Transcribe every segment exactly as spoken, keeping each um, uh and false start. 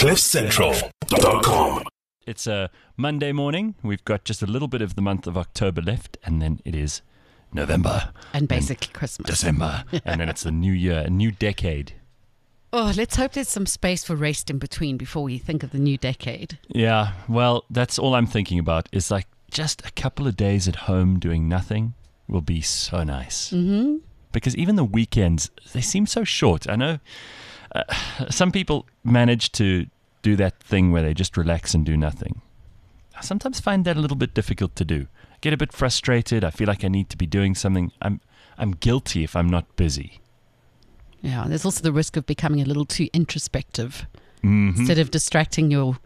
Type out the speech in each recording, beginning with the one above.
cliff central dot com. It's a Monday morning. We've got just a little bit of the month of October left, and then it is November. And basically and Christmas. December. And then it's the new year, a new decade. Oh, let's hope there's some space for rest in between before we think of the new decade. Yeah, well, that's all I'm thinking about is like just a couple of days at home doing nothing will be so nice. Mm-hmm. Because even the weekends, they seem so short. I know uh, some people manage to do that thing where they just relax and do nothing. I sometimes find that a little bit difficult to do. I get a bit frustrated. I feel like I need to be doing something. I'm I'm guilty if I'm not busy. Yeah, there's also the risk of becoming a little too introspective. Mm-hmm. Instead of distracting your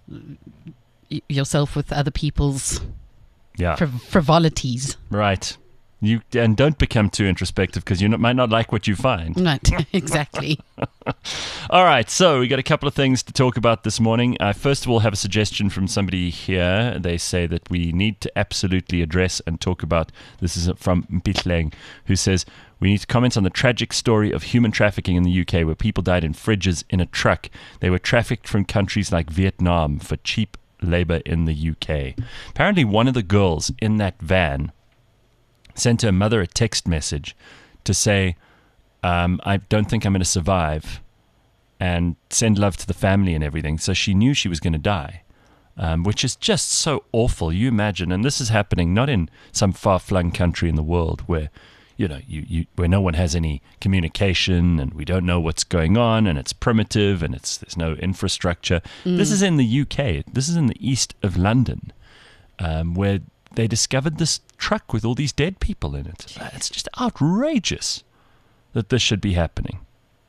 yourself with other people's yeah. friv- frivolities. Right. You and don't become too introspective because you not, might not like what you find. Right, exactly. All right, so we got a couple of things to talk about this morning. Uh, first of all, have a suggestion from somebody here. They say that we need to absolutely address and talk about, this is from Mpitleng, who says, we need to comment on the tragic story of human trafficking in the U K where people died in fridges in a truck. They were trafficked from countries like Vietnam for cheap labor in the U K. Apparently one of the girls in that van sent her mother a text message to say, um, I don't think I'm going to survive, and send love to the family and everything. So she knew she was going to die, um, which is just so awful. You imagine, and this is happening not in some far-flung country in the world where, you know, you, you where no one has any communication and we don't know what's going on and it's primitive and it's there's no infrastructure. Mm. This is in the U K. This is in the east of London, um, where they discovered this truck with all these dead people in it. It's just outrageous that this should be happening.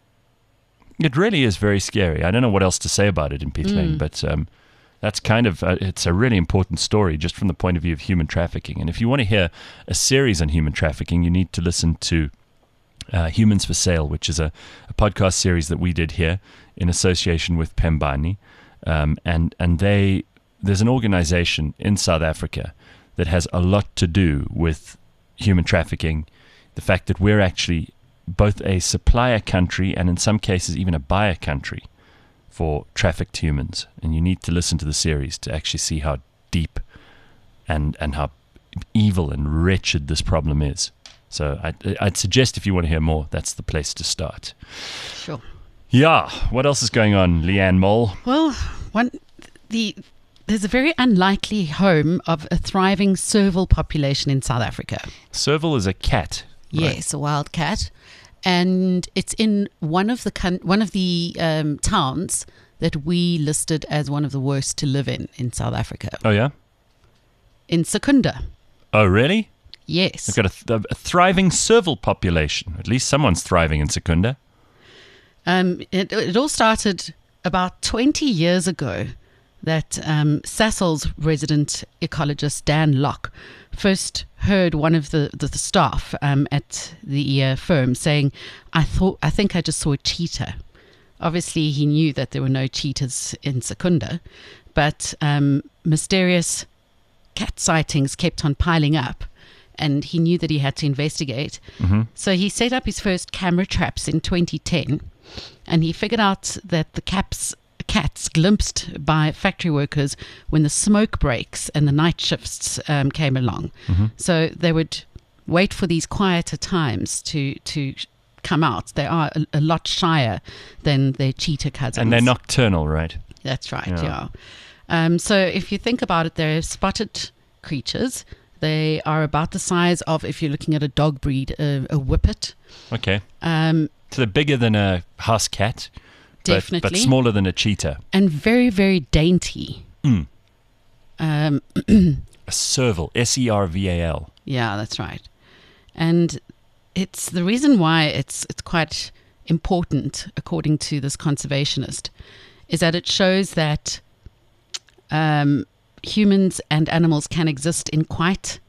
It really is very scary. I don't know what else to say about it in Mpitleng, mm. but um, that's kind of, uh, it's a really important story just from the point of view of human trafficking. And if you want to hear a series on human trafficking, you need to listen to uh, Humans for Sale, which is a, a podcast series that we did here in association with Pembani. Um, and, and they, there's an organization in South Africa that has a lot to do with human trafficking, the fact that we're actually both a supplier country and in some cases even a buyer country for trafficked humans. And you need to listen to the series to actually see how deep and and how evil and wretched this problem is. So I'd, I'd suggest if you want to hear more, that's the place to start. Sure. Yeah. What else is going on, Leanne Mole? Well, one the... There's a very unlikely home of a thriving serval population in South Africa. Serval is a cat. Right? Yes, a wild cat. And it's in one of the one of the um, towns that we listed as one of the worst to live in in South Africa. Oh, yeah? In Secunda. Oh, really? Yes. They've got a, th- a thriving serval population. At least someone's thriving in Secunda. Um, it, it all started about twenty years ago. That um, Sasol's resident ecologist, Dan Locke, first heard one of the, the, the staff um, at the uh, firm saying, I thought, I think I just saw a cheetah. Obviously, he knew that there were no cheetahs in Secunda, but um, mysterious cat sightings kept on piling up, and he knew that he had to investigate. Mm-hmm. So he set up his first camera traps in twenty ten, and he figured out that the caps cats glimpsed by factory workers when the smoke breaks and the night shifts um, came along. Mm-hmm. So they would wait for these quieter times to to come out. They are a, a lot shyer than their cheetah cousins. And they're nocturnal, right? That's right, yeah. yeah. Um, so if you think about it, they're spotted creatures. They are about the size of, if you're looking at a dog breed, a, a whippet. Okay. Um, so they're bigger than a house cat. Definitely. But, but smaller than a cheetah. And very, very dainty. Mm. Um, a serval, S E R V A L. Yeah, that's right. And it's the reason why it's it's quite important, according to this conservationist, is that it shows that um, humans and animals can exist in quite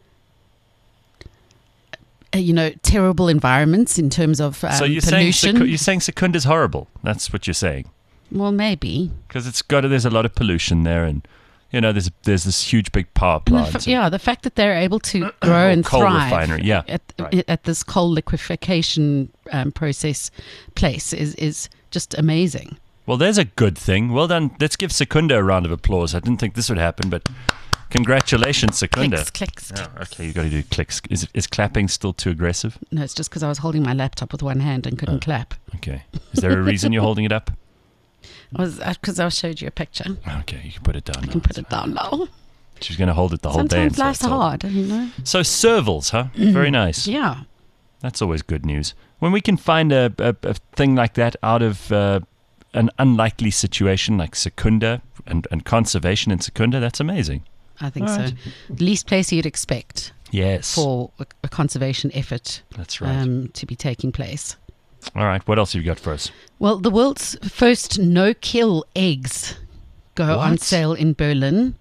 you know, terrible environments in terms of um, so you're pollution. Saying, you're saying Secunda's horrible. That's what you're saying. Well, maybe. Because it's got, there's a lot of pollution there, and, you know, there's there's this huge big power plant. The f- yeah, the fact that they're able to grow and coal thrive refinery, yeah, at, right. at this coal liquefaction um, process place is, is just amazing. Well, there's a good thing. Well done. Let's give Secunda a round of applause. I didn't think this would happen, but congratulations, Secunda. Clicks, clicks. Oh, okay, you got to do clicks. Is is clapping still too aggressive? No, it's just because I was holding my laptop with one hand and couldn't Oh. clap. Okay. Is there a reason you're holding it up? Was because I showed you a picture. Okay, you can put it down. I now. can put it down now. She's going to hold it the whole Sometimes day. and life's so it's all- hard, you know. So servals, huh? Very nice. Yeah. That's always good news. When we can find a, a, a thing like that out of uh, an unlikely situation like Secunda and, and conservation in Secunda, that's amazing. I think All so. right. Least place you'd expect Yes. for a, a conservation effort That's right. um, to be taking place. All right. What else have you got for us? Well, the world's first no-kill eggs go on What? sale in Berlin.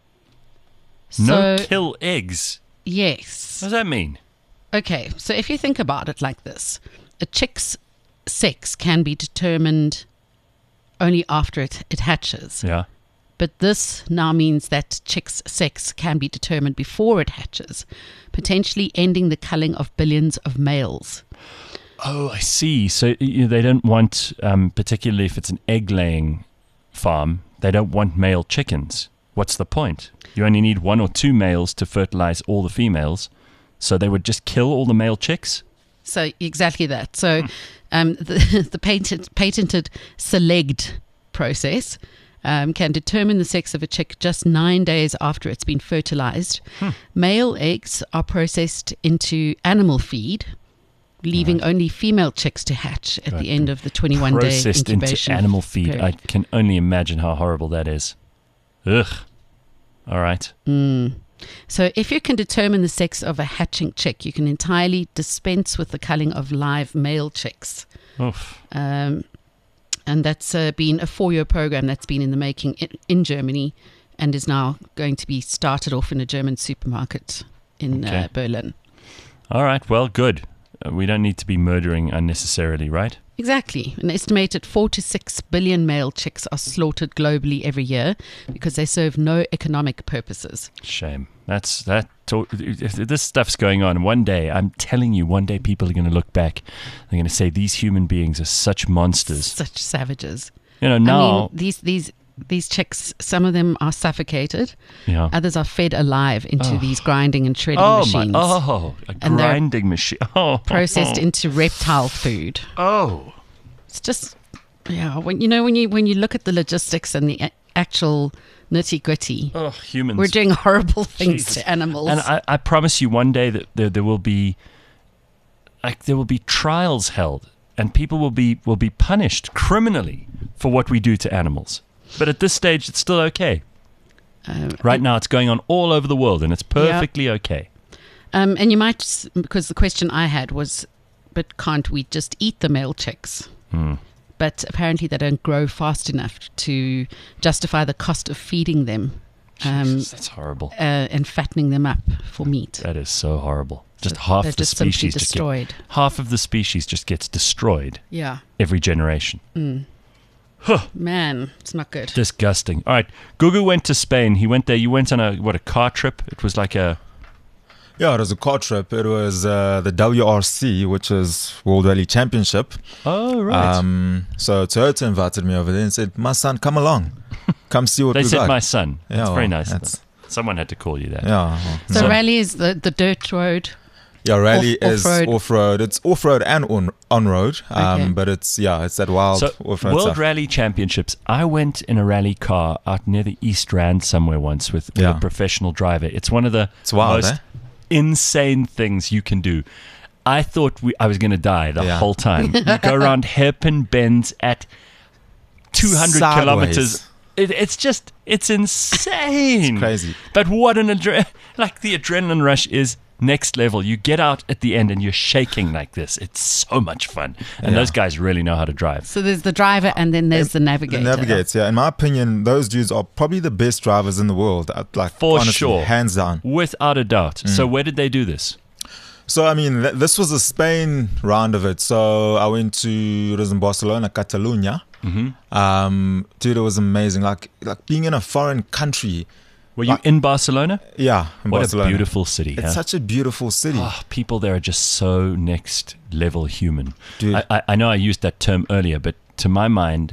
No So, kill eggs. yes. What does that mean? Okay, so if you think about it like this, a chick's sex can be determined only after it, it hatches. Yeah. But this now means that chick's sex can be determined before it hatches, potentially ending the culling of billions of males. Oh, I see. So you know, they don't want, um, particularly if it's an egg-laying farm, they don't want male chickens. What's the point? You only need one or two males to fertilize all the females. So they would just kill all the male chicks? So exactly that. So um, the, the patent, patented Select process um, can determine the sex of a chick just nine days after it's been fertilized. Hmm. Male eggs are processed into animal feed, leaving Right. only female chicks to hatch at Right. the end of the twenty-one day Processed into incubation animal feed. period. I can only imagine how horrible that is. Ugh. All right. Mm. So if you can determine the sex of a hatching chick, you can entirely dispense with the culling of live male chicks. Oof. Um, and that's uh, been a four-year program that's been in the making in, in Germany and is now going to be started off in a German supermarket in Okay. uh, Berlin. All right. Well, good. Uh, we don't need to be murdering unnecessarily, right? Exactly. An estimated four to six billion male chicks are slaughtered globally every year because they serve no economic purposes. Shame. That's that. To, if this stuff's going on, one day, I'm telling you, one day people are going to look back. They're going to say these human beings are such monsters. Such savages. You know, I now. mean, these these these chicks, some of them are suffocated, yeah. others are fed alive into Oh. these grinding and shredding Oh, machines, my. Oh, a And they're grinding machine. Oh. processed into reptile food. Oh. It's just, yeah, when you know when you when you look at the logistics and the a- actual nitty gritty, Oh, humans. we're doing horrible things Jesus. to animals. And I, I promise you, one day that there, there will be, like, there will be trials held, and people will be will be punished criminally for what we do to animals. But at this stage, it's still okay. Um, Right now, it's going on all over the world, and it's perfectly okay. um, and you might, s- because the question I had was, but can't we just eat the male chicks? Hmm. But apparently they don't grow fast enough to justify the cost of feeding them um, Jesus, that's horrible. uh, and fattening them up for meat. That is so horrible. Just So half they're the just simply species just get, destroyed. half of the species just gets destroyed Yeah. every generation. Mm. Man, it's not good. Disgusting. All right, Gugu went to Spain. He went there. You went on a what a car trip. It was like a Yeah, it was a car trip. It was uh, the W R C, which is World Rally Championship. oh right. Um, so Toyota invited me over there and said, "My son, come along, come see what they we said got." my son. That's Yeah, very well, nice. that's- Someone had to call you that. Yeah, well, So So- rally is the, the dirt road. yeah. Rally Off- is off-road. off road. It's off road and on on road. Um, Okay. but it's yeah, it's that wild So off road World stuff. Rally Championships. I went in a rally car out near the East Rand somewhere once with, with Yeah. a professional driver. It's one of the It's wild, most eh? insane things you can do. I thought we, I was going to die the Yeah. whole time. You go around hairpin bends at two hundred Sideways. kilometers. It, it's just, it's insane. It's crazy. But what an adre- like the adrenaline rush is next level. You get out at the end and you're shaking like this. It's so much fun. And Yeah. those guys really know how to drive. So there's the driver and then there's the The navigator. Navigates, yeah. In my opinion, those dudes are probably the best drivers in the world. uh, Like For honestly, sure. hands down. Without a doubt. Mm. So where did they do this? So I mean, th- this was a Spain round of it. So I went to it was in Barcelona, Catalunya. Mm-hmm. Um, dude, it was amazing. Like like being in a foreign country. Were you Like- in Barcelona? Yeah, in What Barcelona. a beautiful city. It's huh? such a beautiful city, Oh, people there are just so next level human. dude. I, I, I know I used that term earlier, but to my mind,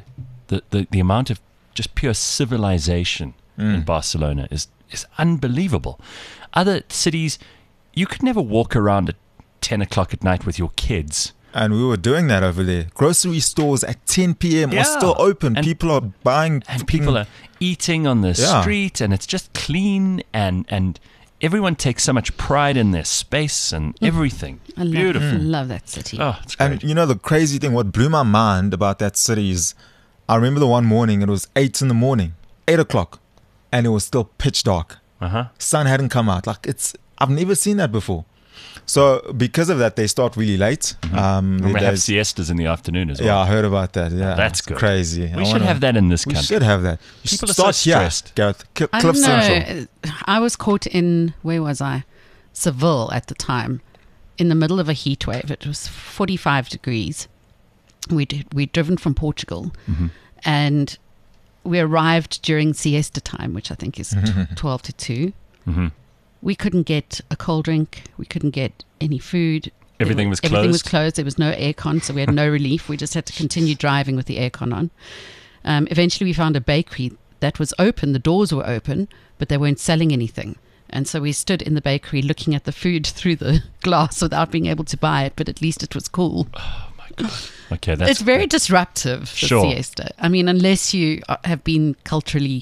the, the, the amount of just pure civilization Mm. in Barcelona is, is unbelievable. Other cities, you could never walk around at ten o'clock at night with your kids. And we were doing that over there. Grocery stores at ten p.m. Yeah. are still open. And- people are buying. And fucking- people are eating on the Yeah. street, and it's just clean, and, and everyone takes so much pride in their space and everything. I love, Beautiful. love that city. Oh, it's great. And you know the crazy thing, what blew my mind about that city is, I remember the one morning, it was eight in the morning, eight o'clock, and it was still pitch dark. Uh-huh. Sun hadn't come out. Like it's, I've never seen that before. So because of that, they start really late. Um, And we their have days- siestas in the afternoon as well. yeah, I heard about that. Yeah, That's it's good. Crazy. We I should wanna- have that in this We country. should have that. You People are start so here, stressed. Gareth. Cl- I Cliff don't Central. know. I was caught in, where was I? Seville at the time, in the middle of a heat wave. It was forty-five degrees. We'd, we'd driven from Portugal, Mm-hmm. and we arrived during siesta time, which I think is twelve to two. Mhm. We couldn't get a cold drink. We couldn't get any food. Everything There was Everything was closed? closed. There was no aircon, so we had no relief. We just had to continue driving with the aircon on. Um, eventually, we found a bakery that was open. The doors were open, but they weren't selling anything. And so we stood in the bakery looking at the food through the glass without being able to buy it, but at least it was cool. Okay, that's It's very disruptive, the Sure. siesta. I mean, unless you uh, have been culturally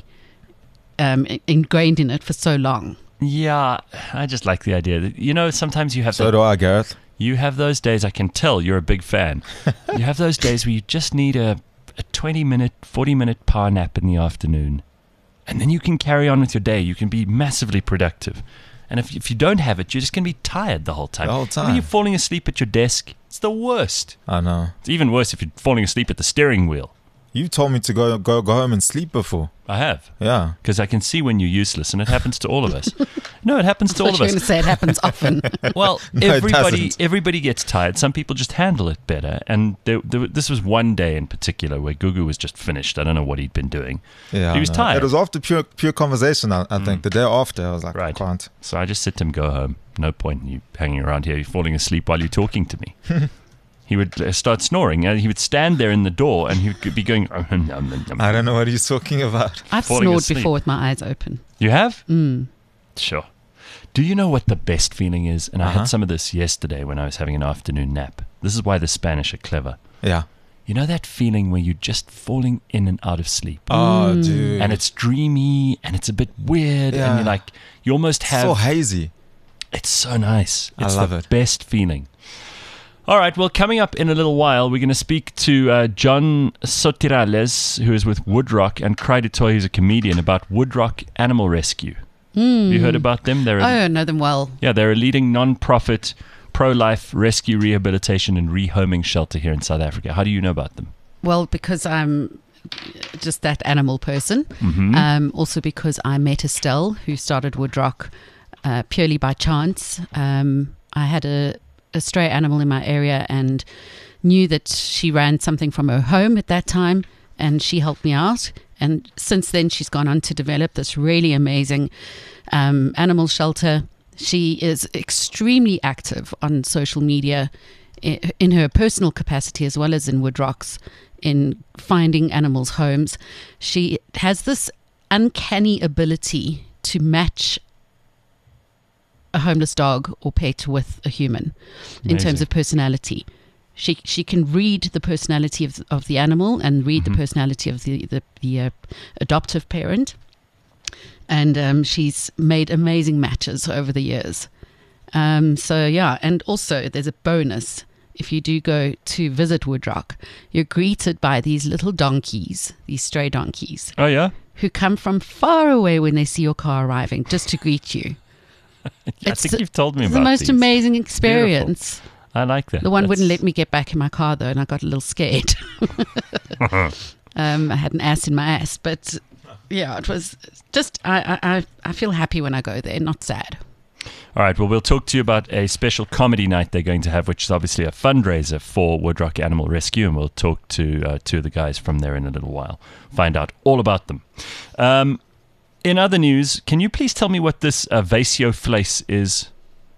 um, i- ingrained in it for so long. Yeah, I just like the idea that, you know, sometimes you have So the, do I, Gareth. you have those days. I can tell you're a big fan. You have those days where you just need a, a twenty minute, forty minute power nap in the afternoon, and then you can carry on with your day. You can be massively productive. And if if you don't have it, you're just going to be tired the whole time. The whole When time. you're falling asleep at your desk, it's the worst. I know. It's even worse if you're falling asleep at the steering wheel. You told me to go go go home and sleep before. I have, Yeah. because I can see when you're useless, and it happens to all of us. No, it happens to I all thought of you were us. going to say it happens often. Well, No, it everybody doesn't. everybody gets tired. Some people just handle it better. And there, there, this was one day in particular where Gugu was just finished. I don't know what he'd been doing. Yeah. He I was know. tired. It was after pure pure conversation, I, I think. The day after, I was like, Right. I can't. So I just said to him, go home. No point in you hanging around here. You're falling asleep while you're talking to me. He would uh, start snoring. And he would stand there in the door and he would be going, "Oh, nom, nom, nom." I don't know what he's talking about. I've Falling snored asleep. before with my eyes open. You have? Mm. Sure. Do you know what the best feeling is? And I Uh-huh. had some of this yesterday when I was having an afternoon nap. This is why the Spanish are clever. Yeah. You know that feeling where you're just falling in and out of sleep? Oh, dude. And it's dreamy and it's a bit weird and Yeah. you're like, you almost have... so hazy. It's so nice. I It's love the it. best feeling. All right, well, coming up in a little while, we're going to speak to uh, John Sotirales, who is with Woodrock, and Cry du Toit, who's a comedian, about Woodrock Animal Rescue. Have you heard about them? They're Oh, a, I know them well. yeah, they're a leading non-profit pro-life rescue, rehabilitation, and rehoming shelter here in South Africa. How do you know about them? Well, because I'm just that animal person. Mm-hmm. Um, also because I met Estelle, who started Woodrock uh, purely by chance. Um, I had a, a stray animal in my area and knew that she ran something from her home at that time, and she helped me out. And since then, she's gone on to develop this really amazing um, animal shelter. She is extremely active on social media i- in her personal capacity as well as in Woodrock's, in finding animals homes. She has this uncanny ability to match a homeless dog or pet with a human in Amazing. terms of personality. She she can read the personality of of the animal and read Mhm. the personality of the the, the uh, adoptive parent, and um, she's made amazing matches over the years. Um, so yeah, and also there's a bonus. If you do go to visit Woodrock, you're greeted by these little donkeys, these stray donkeys, Oh, yeah? who come from far away when they see your car arriving just to greet you. I It's think the- you've told me It's about the most these. amazing experience. I like that. The one wouldn't That's- let me get back in my car though, and I got a little scared. um, I had an ass in my ass, but yeah, it was just I, I I- I feel happy when I go there, not sad. All right, well, we'll talk to you about a special comedy night they're going to have, which is obviously a fundraiser for Woodrock Animal Rescue, and we'll talk to uh, two of the guys from there in a little while, find out all about them. Um, in other news, can you please tell me what this uh, Vasio Vleis is?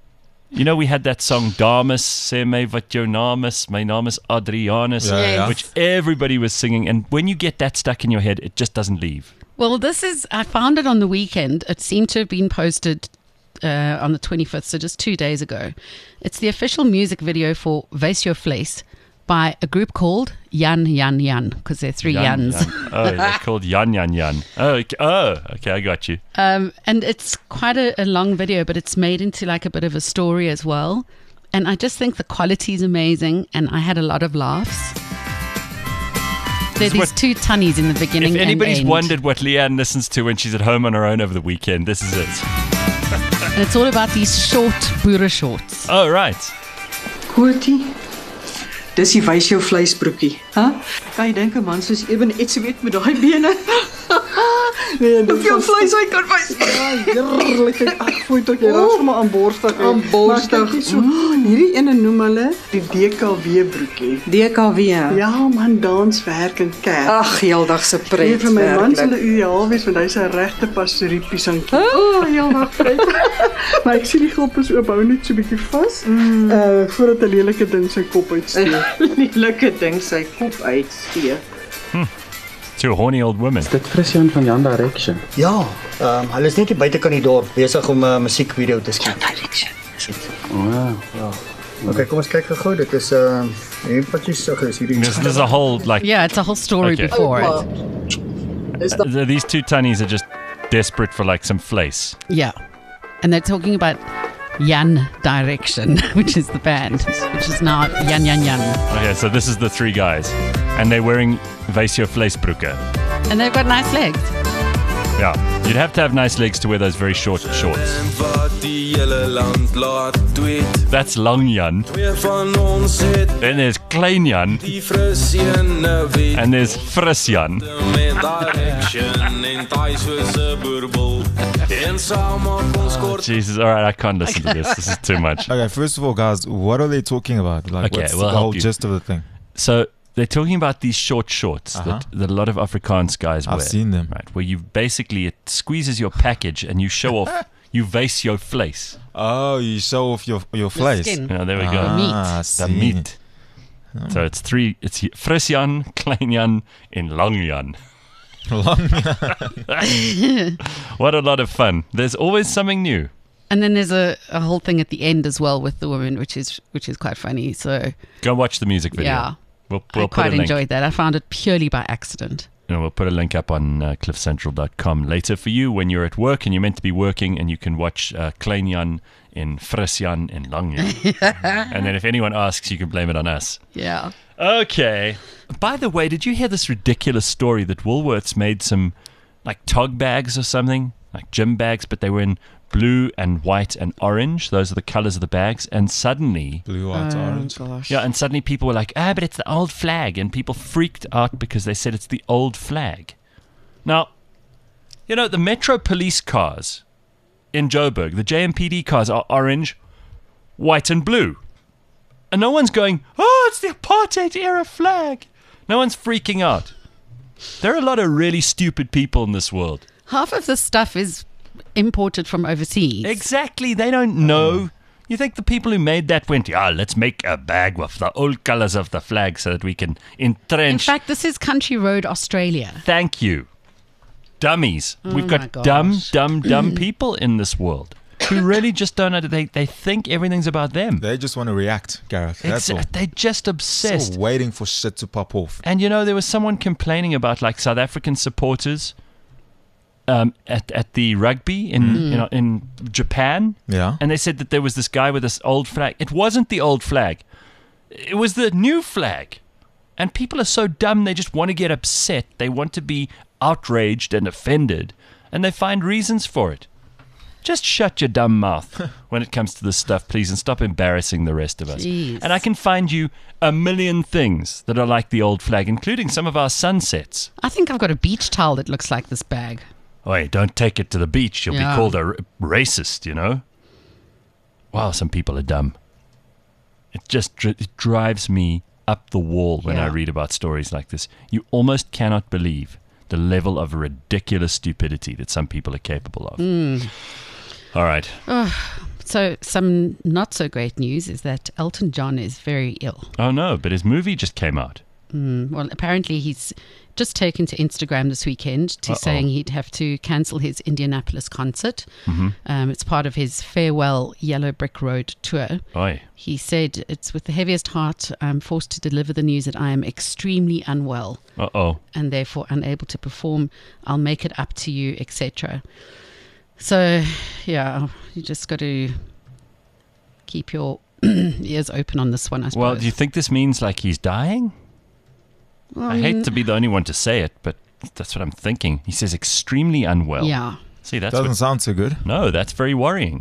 You know, we had that song Dames, Sê my wat jou naam is, my naam is Adrianus, Yeah, yeah. which everybody was singing. And when you get that stuck in your head, it just doesn't leave. Well, this is, I found it on the weekend. It seemed to have been posted uh, on the twenty-fifth, so just two days ago. It's the official music video for Wees Jou Vlees by a group called Jan Jan Jan, because they're three Jan, Jans. Jan. Oh, they're called Jan Jan Jan. Oh, okay. oh, okay, I got you. Um, and it's quite a, a long video, but it's made into like a bit of a story as well. And I just think the quality is amazing, and I had a lot of laughs. There are This is these what- two tunnies in the beginning If anybody's and end. wondered what Leanne listens to when she's at home on her own over the weekend, this is it. And it's all about these short boere shorts. Oh, right. Koortie, dis die wys jou vleisbroekie, hè? Kan jy dink 'n man soos Eben iets weet met daai bene? Nee, dit jou vleis hy kan wys. Heerlikheid. Ag, voel tot jy raak sommer aan borstig. Aan borstig. So, hierdie ene noem hulle die D K W broekie. D K W. Ja, man, danswerk en kerk. Ag, heeldag se Nee, pret. vir my man sal werklik. dit ideaal wees want hy's 'n regte pastorie pisankie. Oh, heeldag pret. Maar ek sien die gop is oop, hou net so 'n bietjie vas. Mm. Uh voordat 'n lelike ding sy kop uitsteek. Lelike ding sy kop uitsteek. To a horny old woman. Dit Christian van Jan Direction. Ja, ehm um, hulle is net hier buite kan die dorp besig om 'n uh, musiekvideo te skiet. Wow. Okay, kom ons kyk gou-gou. Dit is ehm uh, een patjie sug is hierdie. There's, there's a whole, like, Yeah, it's a whole story Okay. before it. uh, these two tunnies are just desperate for, like, some fleece. Yeah. And they're talking about Jan Direction, which is the band, which is now Jan Jan Jan. Okay, so this is the three guys. And they're wearing Wees Jou Vleesbroeke. And they've got nice legs. Yeah. You'd have to have nice legs to wear those very short shorts. That's Long Jan. Then there's Klein Jan. And there's Fris Jan. Oh, Jesus, all right, I can't listen to this. This is too much. Okay, first of all, guys, what are they talking about? Like, Okay, what's we'll the help whole you. gist of the thing? So they're talking about these short shorts Uh-huh. that, that a lot of Afrikaans guys I've wear. seen them. Right, where you basically, it squeezes your package and you show off, you vase your vlees. Oh, you show off your your The flesh. skin. You know, there we go. Ah, I The see. meat. So it's three, it's Fris Jan, Klein Jan, and Long Jan. Long- What a lot of fun. There's always something new. And then there's a, a whole thing at the end as well with the woman, which is which is quite funny. So Go watch the music video. yeah, We'll, we'll I put quite a link. enjoyed that. I found it purely by accident. You know, we'll put a link up on uh, cliff central dot com later for you when you're at work and you're meant to be working and you can watch uh, Klein Jan in Fris Jan in Long Jan. And then if anyone asks, you can blame it on us. Yeah. Okay. By the way, did you hear this ridiculous story that Woolworths made some like tog bags or something? Like gym bags, but they were in blue and white and orange. Those are the colors of the bags. And suddenly, Blue, white, orange. Gosh. yeah, and suddenly people were like, ah, but it's the old flag. And people freaked out because they said it's the old flag. Now, you know, the Metro police cars in Joburg, the J M P D cars are orange, white and blue. And no one's going, oh, it's the apartheid era flag. No one's freaking out. There are a lot of really stupid people in this world. Half of the stuff is imported from overseas. Exactly. They don't know. You think the people who made that went, yeah, let's make a bag with the old colors of the flag so that we can entrench. In fact, this is Country Road, Australia. Thank you. Dummies. We've Oh my got dumb, gosh. dumb, dumb people in this world who really just don't know. They, they think everything's about them. They just want to react, Gareth. That's Exa- all. They're just obsessed. Still waiting for shit to pop off. And you know, there was someone complaining about like South African supporters um, at at the rugby in Mm. you know, in Japan, Yeah. and they said that there was this guy with this old flag. It wasn't the old flag; it was the new flag. And people are so dumb; they just want to get upset. They want to be outraged and offended, and they find reasons for it. Just shut your dumb mouth when it comes to this stuff, please, and stop embarrassing the rest of us. Jeez. And I can find you a million things that are like the old flag, including some of our sunsets. I think I've got a beach towel that looks like this bag. Oi, don't take it to the beach. You'll Yeah. be called a r- racist, you know? Wow, some people are dumb. It just dri- it drives me up the wall when I Yeah. read about stories like this. You almost cannot believe the level of ridiculous stupidity that some people are capable of. Mm. All right. So some not so great news is that Elton John is very ill. Oh no, but his movie just came out. Mm, well, apparently he's just taken to Instagram this weekend to Uh-oh. saying he'd have to cancel his Indianapolis concert. Mm-hmm. Um, it's part of his farewell Yellow Brick Road tour. Oi. He said, "It's with the heaviest heart I'm forced to deliver the news that I am extremely unwell Uh-oh. and therefore unable to perform. I'll make it up to you, et cetera" So, yeah, you just got to keep your ears open on this one, I suppose. Well, do you think this means like he's dying? Well, I hate to be the only one to say it, but that's what I'm thinking. He says extremely unwell. Yeah. See, that's Doesn't what, sound so good. no, that's very worrying.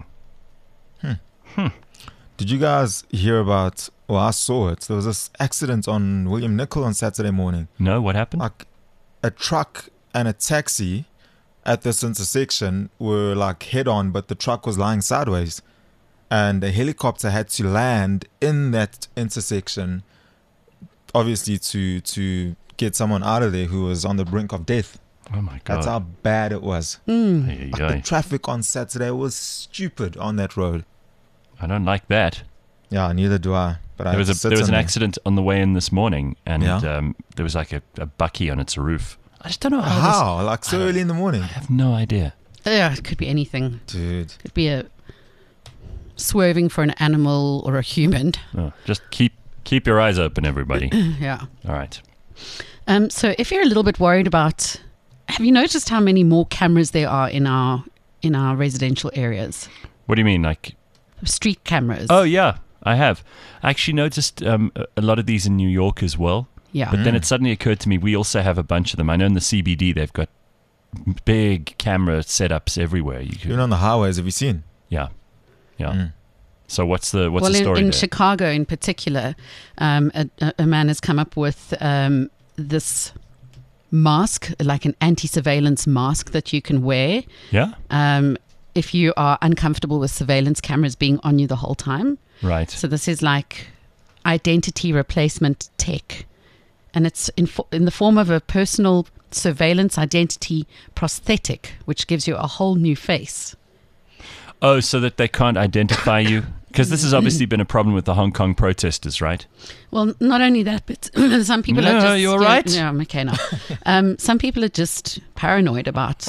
Did you guys hear about, well, I saw it. There was this accident on William Nicol on Saturday morning. No, what happened? Like a truck and a taxi at this intersection were like head on, but the truck was lying sideways. And a helicopter had to land in that intersection, obviously to to get someone out of there who was on the brink of death. Oh my God. That's how bad it was. Mm. Ay, Like ay, the ay. traffic on Saturday was stupid on that road. I don't like that. Yeah, neither do I. But I There was had a to sit there was in an there. accident on the way in this morning, and Yeah? um, there was like a, a bucky on its roof. I just don't know how. This, How? Like so early in the morning, I have no idea. Yeah, it could be anything. dude. Could be a swerving for an animal or a human. Oh, just keep keep your eyes open, everybody. Yeah. All right. Um, so if you're a little bit worried about, have you noticed how many more cameras there are in our in our residential areas? What do you mean, like? Street cameras. Oh yeah, I have. I actually noticed um, a- a lot of these in New York as well. yeah. But then it suddenly occurred to me we also have a bunch of them. I know in the C B D they've got big camera setups everywhere. You could, Even on the highways, have you seen? yeah, yeah. Mm. So what's the what's well, the in, story in there? Chicago in particular, um, a, a- a man has come up with um, this mask, like an anti-surveillance mask that you can wear yeah, um, if you are uncomfortable with surveillance cameras being on you the whole time. right. So this is like identity replacement tech, and it's in, fo- in the form of a personal surveillance identity prosthetic, which gives you a whole new face. Oh, so that they can't identify you? Because this has obviously been a problem with the Hong Kong protesters, right? Well, not only that, but some people No, are just... you're yeah, right. Yeah, I'm okay now. um, some people are just paranoid about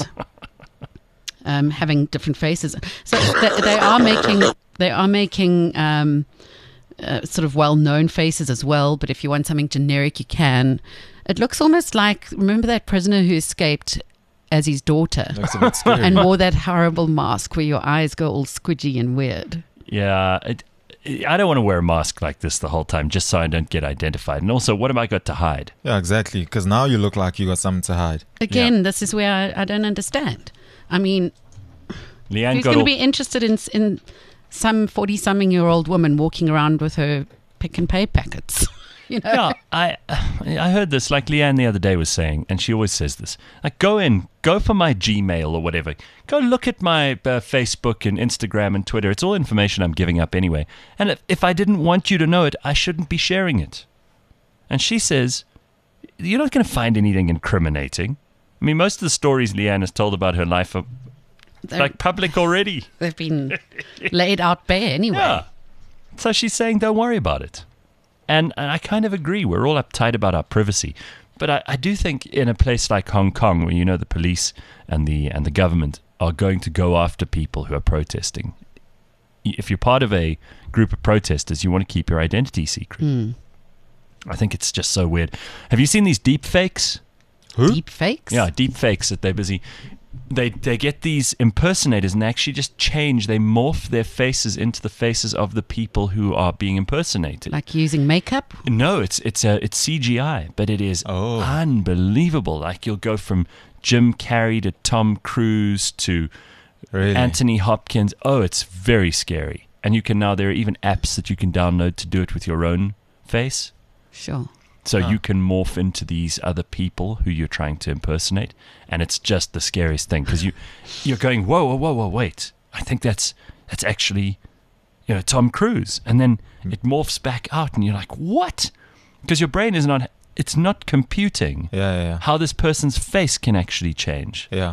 um, having different faces. So they, they are making they are making um, uh, sort of well-known faces as well. But if you want something generic, you can. It looks almost like, remember that prisoner who escaped as his daughter Looks a bit scary. and wore that horrible mask where your eyes go all squidgy and weird. Yeah, it, I don't want to wear a mask like this the whole time just so I don't get identified. And also, what have I got to hide? Yeah, exactly. Because now you look like you got something to hide. Again, this is where I, I don't understand. I mean, Leanne who's got going to all, be interested in in some forty-something-year-old woman walking around with her pick and pay packets? You know? yeah, I I heard this like Leanne the other day was saying, and she always says this. Like, go in, go for my Gmail or whatever. Go look at my uh, Facebook and Instagram and Twitter. It's all information I'm giving up anyway. And if, if I didn't want you to know it, I shouldn't be sharing it. And she says, you're not going to find anything incriminating. I mean, most of the stories Leanne has told about her life are They're- like public already. They've been laid out bare anyway. Yeah. So she's saying, don't worry about it. And, and I kind of agree. We're all uptight about our privacy. But I, I do think in a place like Hong Kong, where you know the police and the and the government are going to go after people who are protesting, if you're part of a group of protesters, you want to keep your identity secret. Mm. I think it's just so weird. Have you seen these deep fakes? Who? Deep fakes? Yeah, deep fakes that they're busy. They they get these impersonators and they actually just change. They morph their faces into the faces of the people who are being impersonated. Like using makeup? No, it's it's a it's C G I, but it is Oh. unbelievable. Like you'll go from Jim Carrey to Tom Cruise to Really? Anthony Hopkins. Oh, it's very scary. And you can now there are even apps that you can download to do it with your own face. Sure. So Huh. you can morph into these other people who you're trying to impersonate, and it's just the scariest thing because you you're going whoa whoa whoa whoa wait, I think that's that's actually you know Tom Cruise, and then it morphs back out, and you're like what? Because your brain is not it's not computing Yeah, yeah, yeah. how this person's face can actually change. Yeah.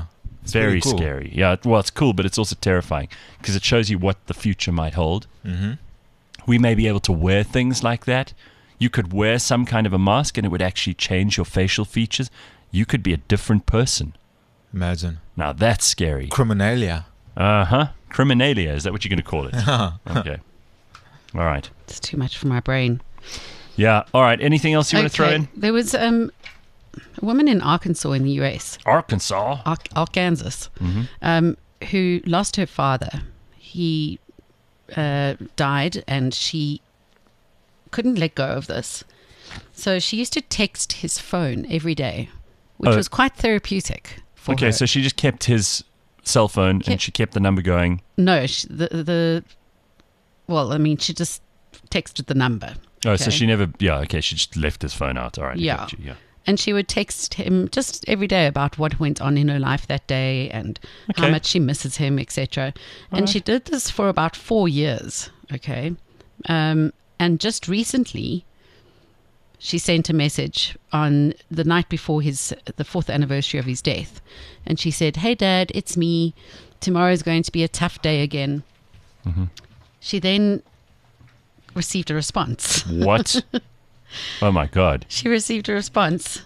Very pretty cool. scary. Yeah, it- well, it's cool, but it's also terrifying because it shows you what the future might hold. Mm-hmm. We may be able to wear things like that. You could wear some kind of a mask and it would actually change your facial features. You could be a different person. Imagine. Now that's scary. Criminalia. Uh-huh. Criminalia, is that what you're going to call it? Okay. All right. It's too much for my brain. Yeah. All right. Anything else you want to throw in? There was um, a woman in Arkansas in the U S, Arkansas. Ar- Arkansas, Mm-hmm. um, who lost her father. He uh, died, and she couldn't let go of this. So she used to text his phone every day, which Oh. was quite therapeutic for Okay, her. so she just kept his cell phone and Kept- she kept the number going. No, she, the the well, I mean, she just texted the number. Oh, so Okay. she never, yeah, okay, she just left his phone out. All right. I Yeah. got you, yeah. And she would text him just every day about what went on in her life that day and how Okay. much she misses him, et cetera. And Alright. she did this for about four years, okay? Um, and just recently, she sent a message on the night before his the fourth anniversary of his death. And she said, "Hey, Dad, it's me. Tomorrow's going to be a tough day again." Mm-hmm. She then received a response. What? Oh, my God. She received a response.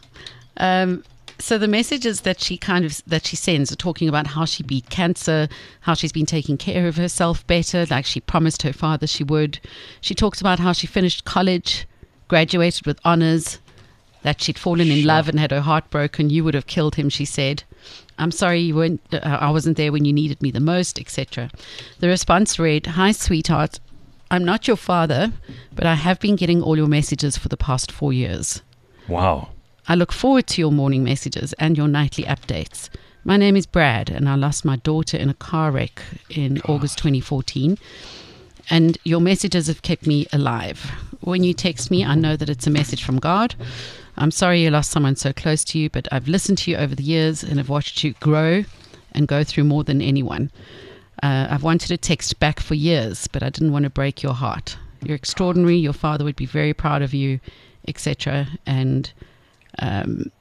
Um, so the messages that she kind of that she sends are talking about how she beat cancer, how she's been taking care of herself better, like she promised her father she would. She talks about how she finished college, graduated with honors, that she'd fallen in love and had her heart broken. You would have killed him, she said. I'm sorry you weren't. Uh, I wasn't there when you needed me the most, et cetera. The response read, "Hi, sweetheart. I'm not your father, but I have been getting all your messages for the past four years. Wow. I look forward to your morning messages and your nightly updates. My name is Brad, and I lost my daughter in a car wreck in August twenty fourteen. And your messages have kept me alive. When you text me, I know that it's a message from God. I'm sorry you lost someone so close to you, but I've listened to you over the years and have watched you grow and go through more than anyone. Uh, I've wanted to text back for years, but I didn't want to break your heart. You're extraordinary. Your father would be very proud of you, et cetera" And um,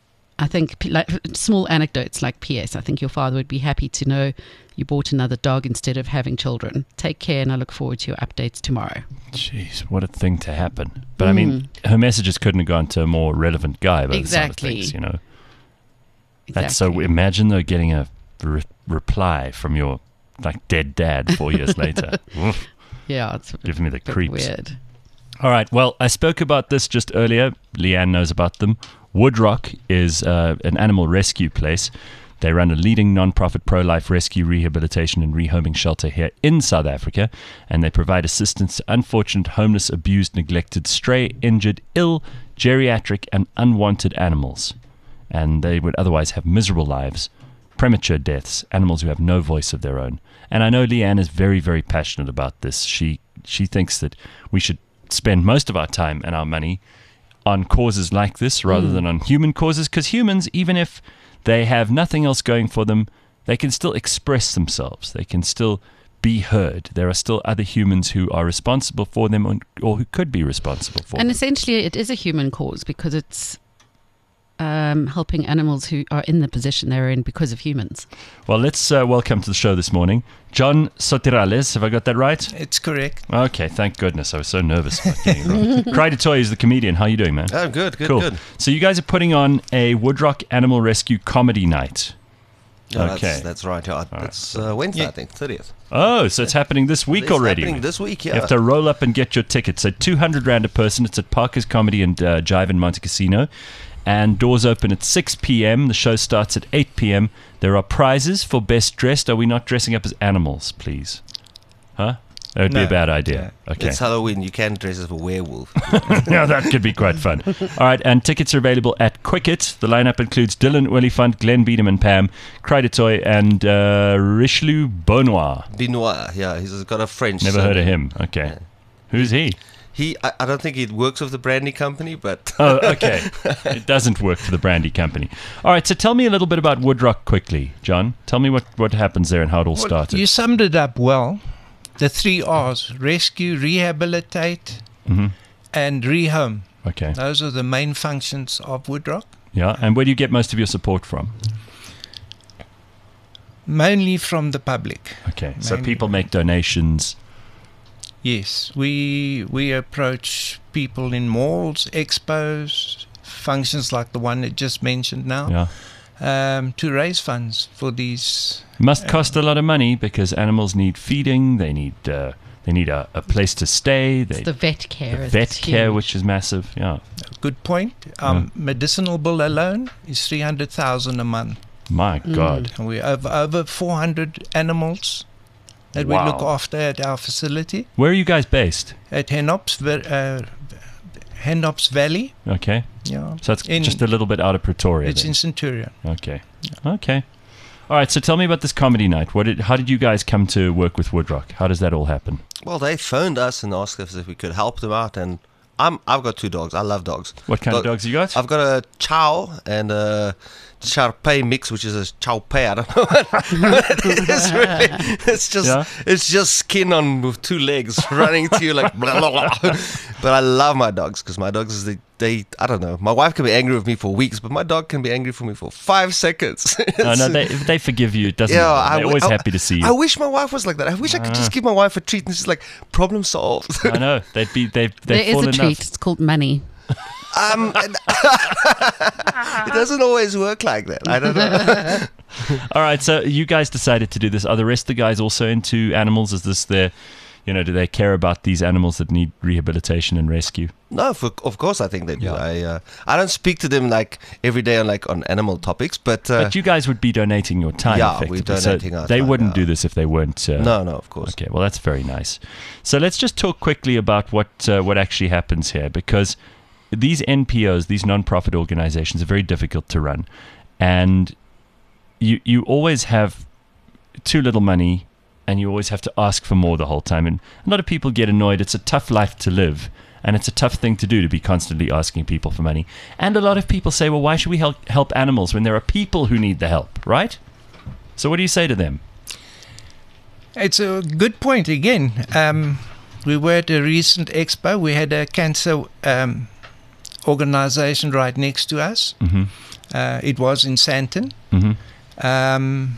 I think p- like small anecdotes like P S I think your father would be happy to know you bought another dog instead of having children. Take care, and I look forward to your updates tomorrow. Jeez, what a thing to happen. But I mean, her messages couldn't have gone to a more relevant guy by the sound of Exactly. things, you know. Exactly. That's so, imagine though getting a re- reply from your like dead dad four years later. Oof, Yeah, it's a bit, giving me the bit creeps. weird. All right. Well, I spoke about this just earlier. Leanne knows about them. Woodrock is uh, an animal rescue place. They run a leading non-profit pro-life rescue, rehabilitation and rehoming shelter here in South Africa, and they provide assistance to unfortunate, homeless, abused, neglected, stray, injured, ill, geriatric and unwanted animals. And they would otherwise have miserable lives, premature deaths, animals who have no voice of their own. And I know Leanne is very, very passionate about this. She she thinks that we should spend most of our time and our money on causes like this rather than on human causes, because humans, even if they have nothing else going for them, they can still express themselves. They can still be heard. There are still other humans who are responsible for them or, or who could be responsible for And them. essentially, it is a human cause because it's um, helping animals who are in the position they're in because of humans. Well, let's uh, welcome to the show this morning, John Sotirales. Have I got that right? It's correct. Okay, thank goodness. I was so nervous about getting it wrong. Cry to Toy is the comedian. How are you doing, man? Oh, good, good, cool. good. So you guys are putting on a Woodrock Animal Rescue comedy night. Yeah, okay. that's, that's right. Yeah, that's uh, Wednesday, I think, thirtieth. Oh, so it's happening this week It's already. happening this week, yeah. You have to roll up and get your tickets. So two hundred rand a person. It's at Parker's Comedy and uh, Jive in Monte Cassino. And doors open at six p.m. The show starts at eight p.m. There are prizes for best dressed. Are we not dressing up as animals, please? Huh? That would be No. a bad idea. Okay. It's Halloween. You can dress as a werewolf. Now that could be quite fun. All right, and tickets are available at Quicket. The lineup includes Dylan Willifant, Glenn Beedham and Pam, Crydertoy, and uh, Richelieu Bonoir. Benoit, yeah, he's got a French. Never surname. heard of him. Okay. Yeah. Who's he? He, I, I don't think he works with the brandy company, but Oh, okay. It doesn't work for the brandy company. All right, so tell me a little bit about Woodrock quickly, John. Tell me what, what happens there and how it all Well, started. you summed it up well. The three R's: rescue, rehabilitate, Mhm. and rehome. Okay. Those are the main functions of Woodrock. Yeah, and where do you get most of your support from? Mainly from the public. Okay, so Mainly. people make donations. Yes, we we approach people in malls, expos, functions like the one that just mentioned now, Yeah. um, to raise funds for these. Must cost a lot of money because animals need feeding. They need uh, they need a, a place to stay. They, It's the vet care. the is vet care, huge. which is massive. Yeah. Good point. Um, Medicinal bill alone is three hundred thousand a month, My God. and we have over four hundred animals that Wow. we look after at our facility Where are you guys based? at Henops, uh, Henops Valley. Okay. Yeah, So it's In- just a little bit out of Pretoria. it's then. in Centurion. Okay. Okay. All right. So tell me about this comedy night. What did? How did you guys come to work with Woodrock? How does that all happen? Well, they phoned us and asked us if we could help them out, and I'm I've got two dogs. I love dogs. What kind of Dog- dogs you got? I've got a Chow and a Shar-Pei mix, which is a Chow Pei. I don't know what it is really. It's just Yeah? it's just skin on with two legs running to you like blah, blah, blah. But I love my dogs because my dogs is they, they I don't know. My wife can be angry with me for weeks, but my dog can be angry for me for five seconds. Oh, no, they, if they forgive you. It doesn't Yeah, matter. I They're w- always I- happy to see you. I wish my wife was like that. I wish I could just give my wife a treat and she's like, problem solved. I know. They'd be, they've, There they've is a fallen treat. enough. It's called money. Um, and- it doesn't always work like that. I don't know. All right. So you guys decided to do this. Are the rest of the guys also into animals? Is this their, you know, do they care about these animals that need rehabilitation and rescue? No, for, of course I think they do. Yeah. I uh, I don't speak to them like every day on like on animal topics, but, uh, But you guys would be donating your time. Yeah, we're effectively. donating so our They time, wouldn't yeah. do this if they weren't. Uh, no, no, of course. Okay, well that's very nice. So let's just talk quickly about what uh, what actually happens here, because these N P Os, these non-profit organizations, are very difficult to run, and you you always have too little money, and you always have to ask for more the whole time, and a lot of people get annoyed. It's a tough life to live, and it's a tough thing to do to be constantly asking people for money. And a lot of people say, well, why should we help help animals when there are people who need the help, right? So what do you say to them? It's a good point again. Um, we were at a recent expo. We had a cancer um, organization right next to us. Mm-hmm. Uh, it was in Sandton. Mm-hmm. Um,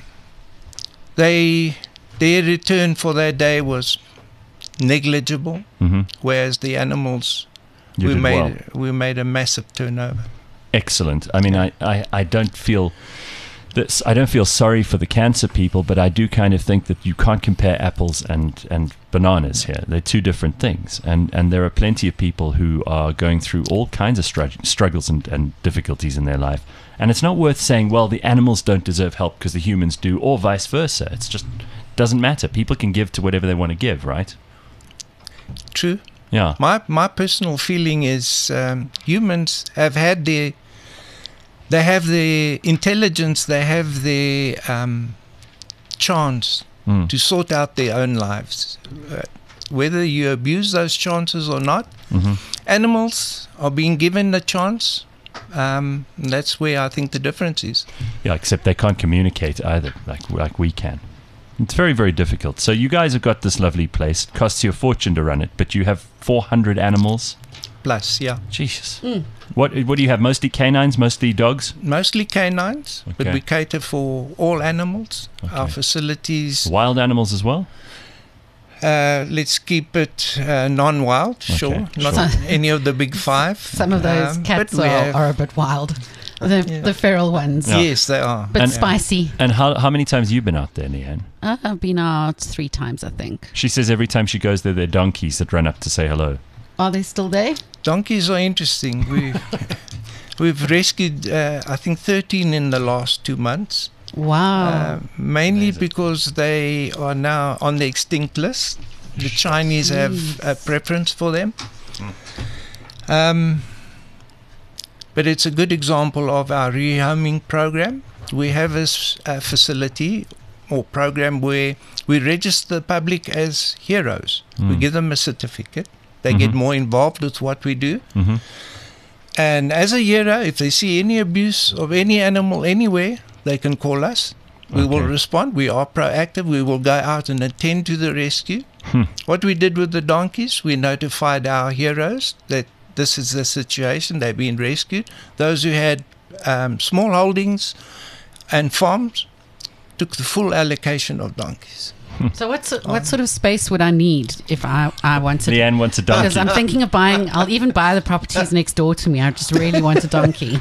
they their return for that day was negligible, Mm-hmm. whereas the animals You we did made well. we made a massive turnover. Excellent. I mean, I, I, I don't feel this. I don't feel sorry for the cancer people, but I do kind of think that you can't compare apples and, and bananas here. They're two different things, and and there are plenty of people who are going through all kinds of stru- struggles and, and difficulties in their life, and it's not worth saying, well, the animals don't deserve help because the humans do, or vice versa. It's just doesn't matter. People can give to whatever they want to give, right? True. Yeah. My my personal feeling is um, humans have had the they have the intelligence, they have the um, chance Mm. to sort out their own lives. Uh, whether you abuse those chances or not, Mm-hmm. animals are being given a chance. Um, and that's where I think the difference is. Yeah, except they can't communicate either, like like we can. It's very, very difficult. So you guys have got this lovely place. It costs you a fortune to run it, but you have four hundred animals. Plus, yeah, Jesus. What what do you have? Mostly canines, mostly dogs? mostly canines, but Okay. we cater for all animals. Our Okay. facilities. Wild animals as well? Uh, let's keep it uh, non-wild, sure. Not sure. any of the big five. Some of those Um, cats but we are, have- are a bit wild. The, Yeah. the feral ones. Yeah. Yes, they are. But And- spicy. And how how many times have you been out there, Leanne? Uh, I've been out three times, I think. She says every time she goes there, there are donkeys that run up to say hello. Are they still there? Donkeys are interesting. We, we've rescued, uh, I think, thirteen in the last two months. Wow. Uh, mainly because they are now on the extinct list. The Chinese have a preference for them. Um, but it's a good example of our rehoming program. We have a, s- a facility or program where we register the public as heroes. We Mm. give them a certificate. They get Mhm. more involved with what we do. Mm-hmm. And as a hero, if they see any abuse of any animal anywhere, they can call us. We will Okay. respond. We are proactive. We will go out and attend to the rescue. Hmm. What we did with the donkeys, we notified our heroes that this is the situation. They've been rescued. Those who had um, small holdings and farms, took the full allocation of donkeys. So what so, what sort of space would I need if I, I wanted? Leanne wants a donkey. Because I'm thinking of buying. I'll even buy the properties next door to me. I just really want a donkey.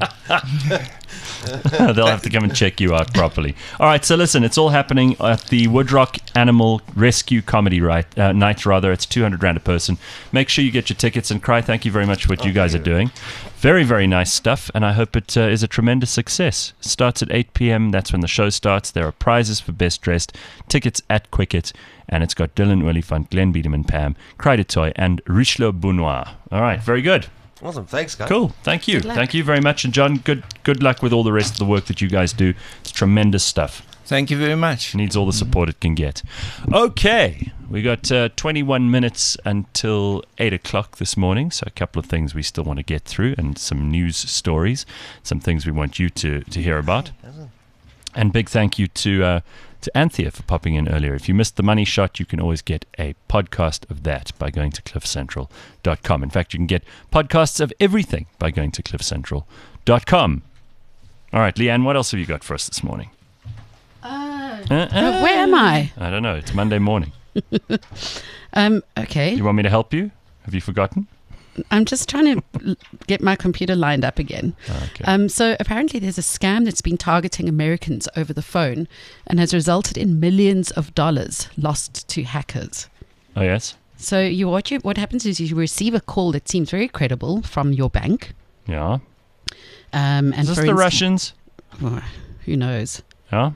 They'll have to come and check you out properly. All right, so listen, it's all happening at the Woodrock Animal Rescue Comedy right, uh, Night. Rather, it's two hundred rand a person. Make sure you get your tickets. And Cry, thank you very much for what oh, you guys you. are doing. Very, very nice stuff, and I hope it uh, is a tremendous success. Starts at eight p.m. That's when the show starts. There are prizes for best dressed. Tickets at Quicket, and it's got Dylan Oliphant, Glenn Biederman, Pam, Cry du Toit, and Richelieu Benoit. All right, very good. Awesome, thanks, guys. Cool, thank you, thank you very much, and John, good good luck with all the rest of the work that you guys do. It's tremendous stuff. Thank you very much. Needs all the support it can get. Okay, we got uh, twenty-one minutes until eight o'clock this morning, so a couple of things we still want to get through, and some news stories, some things we want you to to hear about. And big thank you to uh, to Anthea for popping in earlier. If you missed the money shot, you can always get a podcast of that by going to cliff central dot com. In fact, you can get podcasts of everything by going to cliff central dot com. All right, Leanne, what else have you got for us this morning? Uh, uh, uh, where am I? I don't know. It's Monday morning. um, okay. You want me to help you? Have you forgotten? I'm just trying to get my computer lined up again. Okay. Um, so apparently there's a scam that's been targeting Americans over the phone and has resulted in millions of dollars lost to hackers. Oh, yes? So you what you what happens is you receive a call that seems very credible from your bank. Yeah. Um, and is this for the instance, Russians? Oh, who knows? Yeah.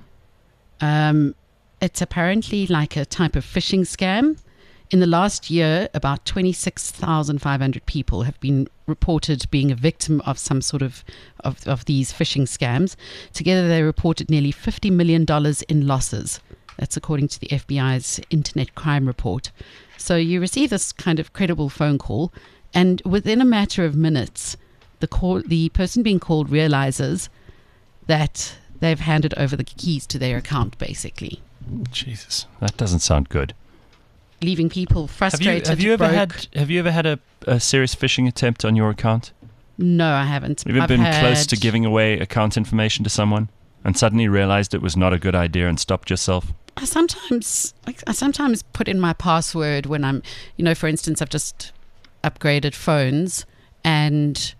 Um, it's apparently like a type of phishing scam. In the last year, about twenty-six thousand five hundred people have been reported being a victim of some sort of, of, of these phishing scams. Together, they reported nearly fifty million dollars in losses. That's according to the F B I's Internet Crime Report. So you receive this kind of credible phone call, and within a matter of minutes, the call, the person being called realizes that they've handed over the keys to their account, basically. Jesus, that doesn't sound good. Leaving people frustrated. Have you, have you ever broke. had Have you ever had a, a serious phishing attempt on your account? No, I haven't. Have you ever I've been had... close to giving away account information to someone and suddenly realized it was not a good idea and stopped yourself? I sometimes, like, I sometimes put in my password when I'm, you know, for instance, I've just upgraded phones and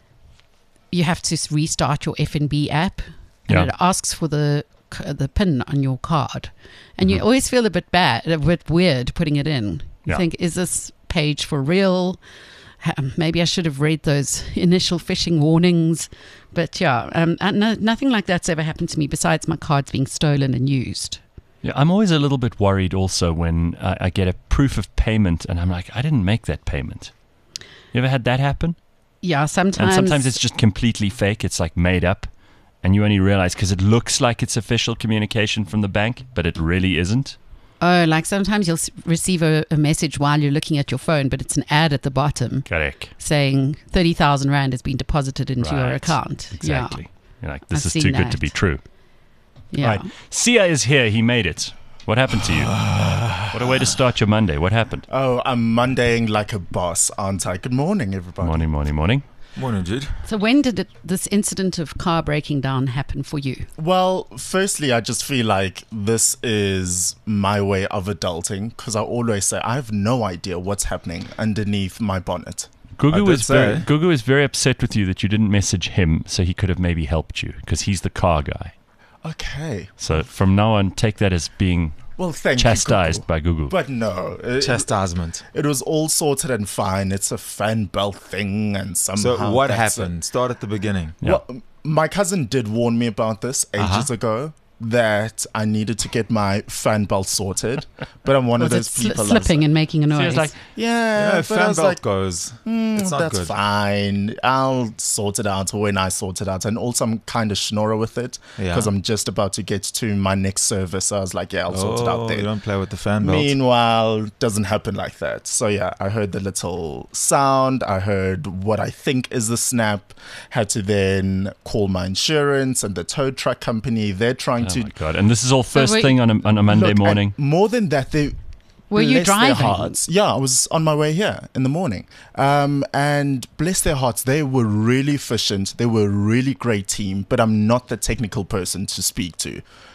you have to restart your F N B app, and yeah. it asks for the the pin on your card, and mm-hmm. you always feel a bit bad, a bit weird putting it in. You yeah. think, is this page for real? Maybe I should have read those initial phishing warnings. But yeah, um, no, nothing like that's ever happened to me besides my cards being stolen and used. Yeah, I'm always a little bit worried also when I, I get a proof of payment and I'm like, I didn't make that payment. You ever had that happen? Yeah, sometimes. And sometimes it's just completely fake. It's like made up. And you only realize because it looks like it's official communication from the bank, but it really isn't. Oh, like sometimes you'll receive a, a message while you're looking at your phone, but it's an ad at the bottom. Correct. Saying thirty thousand rand has been deposited into right. your account. Exactly. Yeah. You're like, this I've is too that. good to be true. Yeah. Right. Sia is here. He made it. What happened to you? What a way to start your Monday. What happened? Oh, I'm Mondaying like a boss, aren't I? Good morning, everybody. Morning, morning, morning. Morning, Jude. So when did it, this incident of car breaking down happen for you? Well, firstly, I just feel like this is my way of adulting because I always say I have no idea what's happening underneath my bonnet. Gugu is very, Gugu is very upset with you that you didn't message him so he could have maybe helped you because he's the car guy. Okay. So from now on, take that as being well, thank chastised you, by Gugu. But no. It, Chastisement. It was all sorted and fine. It's a fan belt thing and somehow... So what happened? A, Start at the beginning. Yeah. Well, my cousin did warn me about this ages uh-huh. ago, that I needed to get my fan belt sorted. But I'm one was of those it people... Sl- slipping and making a noise. So like, yeah, yeah but fan I was belt like, goes. Mm, it's not that's good. fine. I'll sort it out when I sort it out. And also I'm kind of schnorrer with it because yeah. I'm just about to get to my next service. So I was like, yeah, I'll oh, sort it out there. You don't play with the fan belt. Meanwhile, it doesn't happen like that. So yeah, I heard the little sound. I heard what I think is the snap. Had to then call my insurance and the tow truck company. They're trying oh to... Oh my God. And this is all first so thing on a, on a Monday look, morning? More than that, they... Were you bless driving? Their hearts. Yeah, I was on my way here in the morning. Um, and bless their hearts, they were really efficient. They were a really great team, but I'm not the technical person to speak to.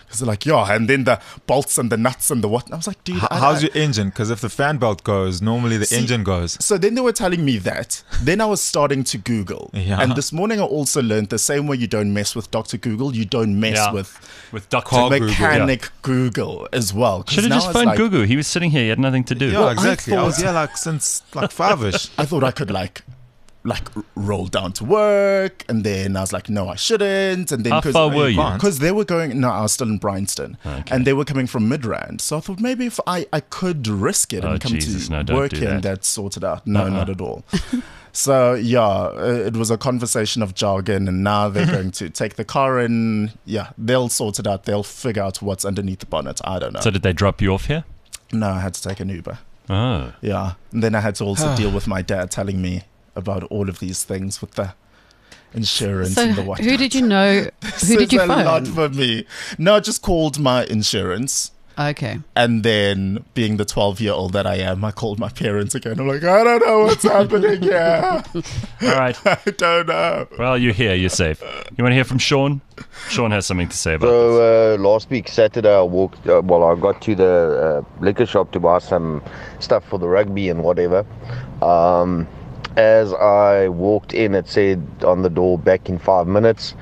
He's like, yeah, and then the bolts and the nuts and the what. And I was like, dude, H- I, how's I, your engine? Because if the fan belt goes, normally the See, engine goes. So then they were telling me that. Then I was starting to Google. Yeah. And this morning I also learned the same way you don't mess with Doctor Google, you don't mess Yeah. with With Doctor Call Google, mechanic Google as well. 'Cause Should have now just it's phoned like, Gugu. He was sitting here. He had nothing to do. Yeah, Well, I exactly. I, was thought- here like since like five-ish. I thought I could like like r- roll down to work, and then I was like, no, I shouldn't. And then How far were you? Because they were going. No, I was still in Bryanston, Okay. and they were coming from Midrand. So I thought maybe if I, I could risk it Oh, and come Jesus, to no, don't work do here and that. get sorted out. No, Uh-uh. not at all. So yeah, uh, it was a conversation of jargon, and now they're going to take the car in. Yeah, they'll sort it out. They'll figure out what's underneath the bonnet. I don't know. So did they drop you off here? No, I had to take an Uber. Oh. Yeah, and then I had to also deal with my dad telling me about all of these things with the insurance So and the what. who did you know? Who did you a lot phone? for me. No, I just called my insurance. Okay. And then, being the twelve-year-old that I am, I called my parents again. I'm like, I don't know what's happening here. All right. I don't know. Well, you're here. You're safe. You want to hear from Sean? Sean has something to say about this. So uh, last week Saturday I walked uh, well I got to the uh, liquor shop to buy some stuff for the rugby and whatever. Um, as I walked in, it said on the door, back in five minutes.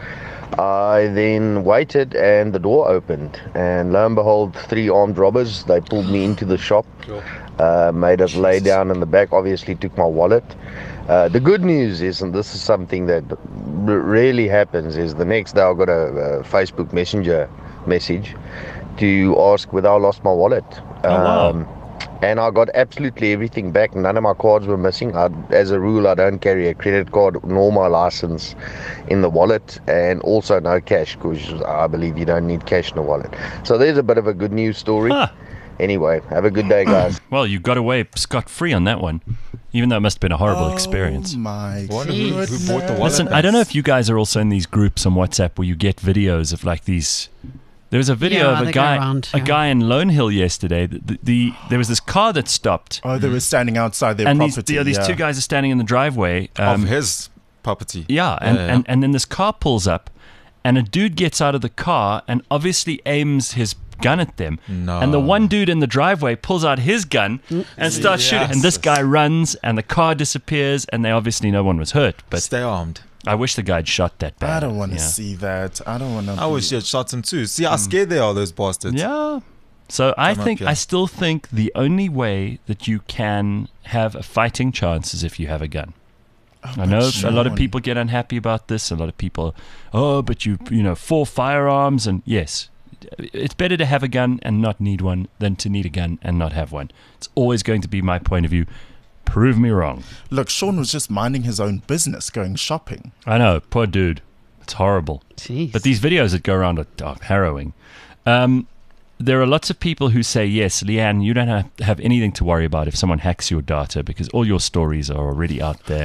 I then waited and the door opened, and lo and behold, three armed robbers. They pulled me into the shop, uh, made us lay down in the back, obviously took my wallet. Uh, the good news is, and this is something that r- rarely happens, is the next day I got a, a Facebook Messenger message to ask whether I lost my wallet. Oh, wow. Um, and I got absolutely everything back. None of my cards were missing. I, as a rule, I don't carry a credit card nor my license in the wallet, and also no cash, because I believe you don't need cash in a wallet. So there's a bit of a good news story. Huh. Anyway, have a good day, guys. Well, you got away scot-free on that one, even though it must have been a horrible experience. Oh my Wonder who, goodness. who bought the wallet. Listen, I don't know if you guys are also in these groups on WhatsApp where you get videos of like these. There was a video Yeah, of a they go guy, around, a yeah. guy in Lone Hill yesterday. The, the, the there was this car that stopped, Oh, they were standing outside their and these, property. the, these yeah. two guys are standing in the driveway. um, of his property. Yeah, and, Yeah, yeah. And, and then this car pulls up, and a dude gets out of the car and obviously aims his gun at them. No. And the one dude in the driveway pulls out his gun and starts shooting. And this guy runs, and the car disappears, and they obviously no one was hurt. But Stay armed. I wish the guy'd shot that bad. I don't want to yeah. see that. I don't want to. I wish you had shot him too. See how scared they are, those bastards. Yeah. So I Come up think here. I still think the only way that you can have a fighting chance is if you have a gun. I know a lot of Sean. people get unhappy about this. A lot of people, oh, but you, you know, four firearms, and yes, it's better to have a gun and not need one than to need a gun and not have one. It's always going to be my point of view. Prove me wrong. Look, Sean was just minding his own business, going shopping. I know, poor dude. It's horrible. Jeez. But these videos that go around are, are harrowing. Um, there are lots of people who say, yes, Leanne, you don't have, have anything to worry about if someone hacks your data because all your stories are already out there.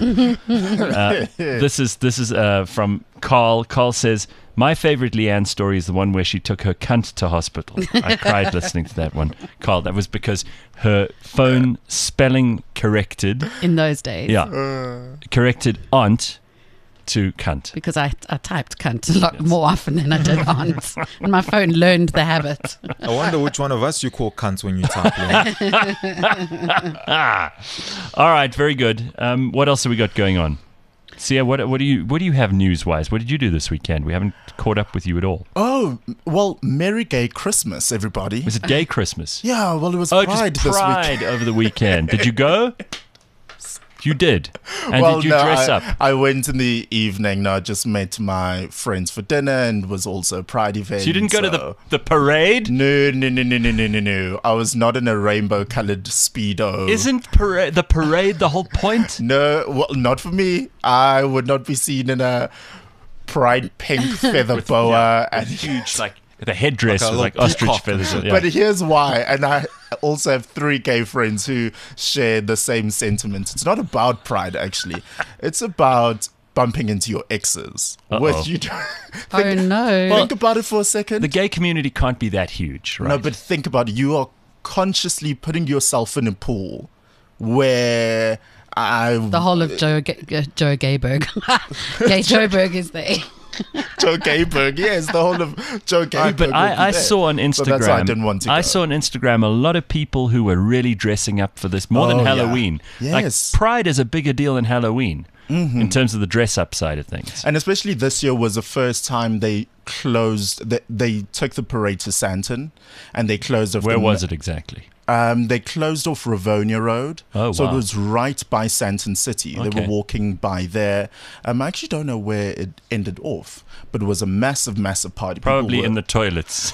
uh, this is this is uh, from Carl. Carl says, my favorite Leanne story is the one where she took her cunt to hospital. I cried listening to that one. Carl, that was because her phone spelling corrected. In those days. Yeah. Corrected aunt to cunt. Because I, I typed cunt a lot more often than I did aunt. And my phone learned the habit. I wonder which one of us you call cunts when you type in. All right, very good. Um, what else have we got going on? Sia, what what do you what do you have news wise? What did you do this weekend? We haven't caught up with you at all. Oh, well, Merry Gay Christmas, everybody. Was it gay Christmas? Yeah, well, it was Oh, Pride just this Pride week. over the weekend. Did you go? You did. And well, did you no, dress I, up? I went in the evening. No, I just met my friends for dinner and was also a Pride event. So you didn't go to the so- the parade? No, no, no, no, no, no, no, no. I was not in a rainbow-colored Speedo. Isn't parade the parade the whole point? No, well, not for me. I would not be seen in a Pride pink feather boa and Huge, like the headdress Like a was like little ostrich peacock and feathers. shit. Yeah. But here's why, and I also have three gay friends who share the same sentiment. It's not about pride, actually. It's about bumping into your exes. Uh-oh. With you. Think, Oh, no. think about it for a second. the gay community can't be that huge, right? No, but think about it. You are consciously putting yourself in a pool where I The whole of Joe Ga- Ga- Joe Gayberg. Gay Joeberg is there. Joe Gayberg, yes, the whole of Joe Gayberg. But I, I there. saw on Instagram. So that's why I didn't want to I go. saw on Instagram a lot of people who were really dressing up for this more Oh, than yeah. Halloween. Yes. Like Pride is a bigger deal than Halloween Mhm. in terms of the dress up side of things. And especially this year was the first time they closed. They, they took the parade to Santon, and they closed off. Where the, was it exactly? Um, they closed off Ravonia Road. Oh, So wow. it was right by Santon City. They Okay. were walking by there. Um, I actually don't know where it ended off, but it was a massive, massive party. People Probably were- in the toilets.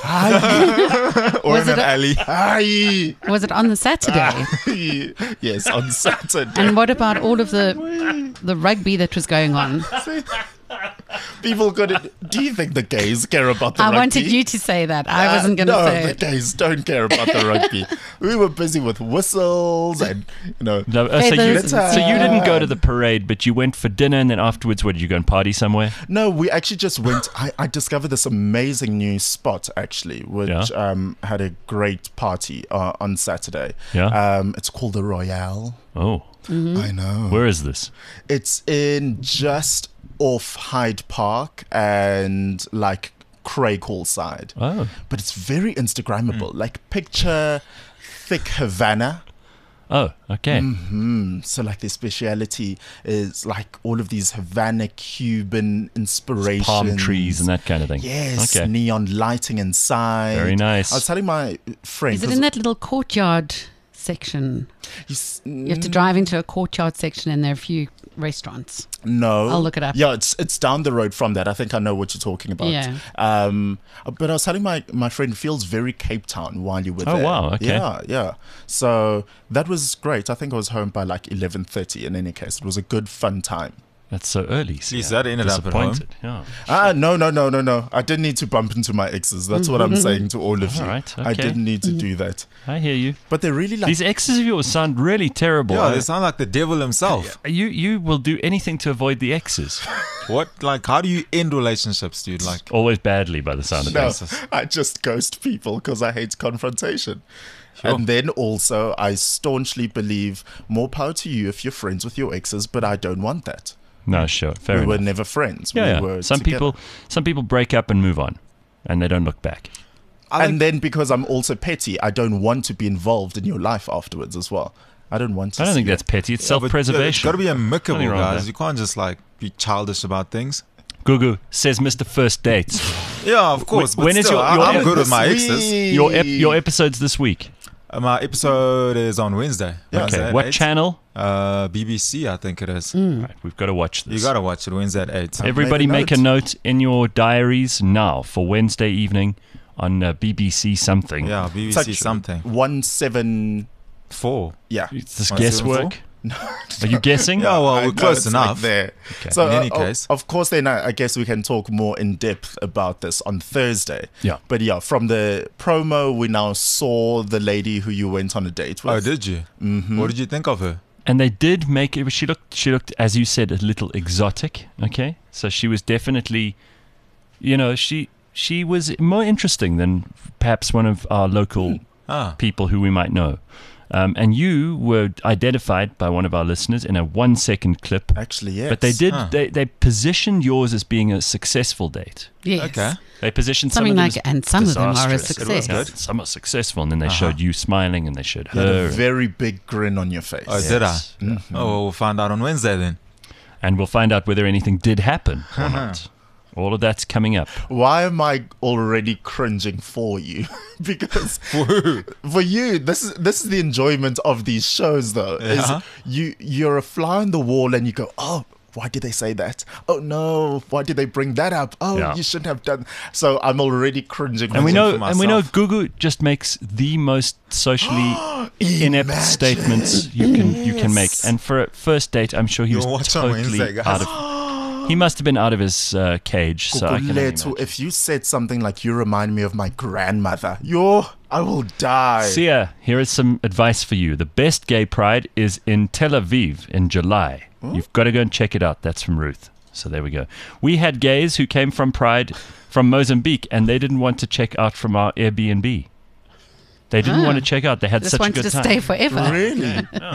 or Was in an it a- alley. Aye. Was it on the Saturday? Yes, on Saturday. And what about all of the the rugby that was going on? People could. Do you think the gays care about the I rugby? wanted you to say that. I wasn't going to no, say the it. gays don't care about the rugby. We were busy with whistles and you know. No, uh, so, you, Feathers and so you didn't go to the parade, but you went for dinner, and then afterwards, what, did you go and party somewhere? No, we actually just went. I, I discovered this amazing new spot actually, which Yeah. um, had a great party uh, on Saturday. Yeah. Um, it's called the Royale. Oh, I know. where is this? It's in just off Hyde Park and like Craig Hall side. Oh. But it's very Instagrammable. Like picture thick Havana. Oh, okay. hmm So like their speciality is like all of these Havana Cuban inspirations. Palm trees and that kind of thing. Yes, Okay. neon lighting inside. Very nice. I was telling my friend. Is it 'cause in that little courtyard section? you s- You have to drive into a courtyard section, and there are a few restaurants. No, I'll look it up. Yeah, it's it's down the road from that. I think I know what you're talking about. Yeah. Um, but I was telling my my friend, feels very Cape Town while you were Oh, there. wow, okay. Yeah, yeah. So that was great. I think I was home by like eleven thirty. In any case, it was a good fun time. That's so early. At least that ended up at home. Disappointed. Yeah. Ah, no, no, no, no, no. I didn't need to bump into my exes. That's what I'm saying to all of you. All right, I okay. didn't need to do that. I hear you. But they're really like These exes of yours sound really terrible. Yeah, I- they sound like the devil himself. you you will do anything to avoid the exes. What? Like, how do you end relationships, dude? Like, Always badly by the sound of No, it. I just ghost people because I hate confrontation. Sure. And then also, I staunchly believe more power to you if you're friends with your exes, but I don't want that. No, sure. Fair we enough. were never friends. yeah, we yeah. were Some together. people some people break up and move on, and they don't look back. I And then because I'm also petty, I don't want to be involved in your life afterwards as well. I don't want to. I don't think see that's it. petty. It's Yeah, but, yeah, It's self-preservation. got to be amicable, Nothing wrong with guys. that. You can't just like be childish about things. Gugu says Mister First Dates. Yeah, of course. Wh- But when is still, your- I- your I'm ep- good with my this exes. week? your ep- your episodes this week. Uh, my episode is on Wednesday. Wednesday Okay. at What eight. channel? Uh, B B C, I think it is. Right, we've got to watch this. You got to watch it Wednesday at eight. Everybody made a make a note in your diaries now for Wednesday evening on uh, B B C something. Yeah, B B It's C like something. One seven. Four. Yeah. It's this One, seven, guesswork. Are you guessing? Yeah, well, I we're know, close it's enough. Like there. Okay. So, In any uh, case. of course, then I, I guess we can talk more in depth about this on Thursday. Yeah. But yeah, from the promo, we now saw the lady who you went on a date with. Oh, did you? Mm-hmm. What did you think of her? And they did make it. She looked. She looked, as you said, a little exotic. Okay, so she was definitely, you know, she she was more interesting than perhaps one of our local Ah. people who we might know. Um, and you were identified by one of our listeners in a one-second clip. Actually, yes. But they did. Ah. They, they positioned yours as being a successful date. Yes. Okay. They positioned Something some of like, them as and some of them are a disastrous. success. Yeah, some are successful, and then they Uh-huh. showed you smiling, and they showed You had her. a very big grin on your face. Oh, did I? Yes. Mm-hmm. Oh, well, we'll find out on Wednesday then. And we'll find out whether anything did happen or not. All of that's coming up. Why am I already cringing for you? Because for you, this is this is the enjoyment of these shows, though. Is Yeah. you you're a fly on the wall, and you go, oh, why did they say that? Oh no, why did they bring that up? Oh, Yeah. you shouldn't have done. So I'm already cringing. And we for know, for and we know, myself. Gugu just makes the most socially inept Imagine. statements you can you can make. Yes. And for a first date, I'm sure he You'll was watch on totally Wednesday, guys. out of. He must have been out of his uh, cage. So I can only Kukulethu, imagine. if you said something like you remind me of my grandmother, yo, I will die. Sia, here is some advice for you. The best gay pride is in Tel Aviv in July. You've got to go and check it out. That's from Ruth. So there we go. We had gays who came from Pride from Mozambique, and they didn't want to check out from our Airbnb. They didn't Ah. want to check out. They had Just such a wanted good to time. stay forever. Really? Yeah.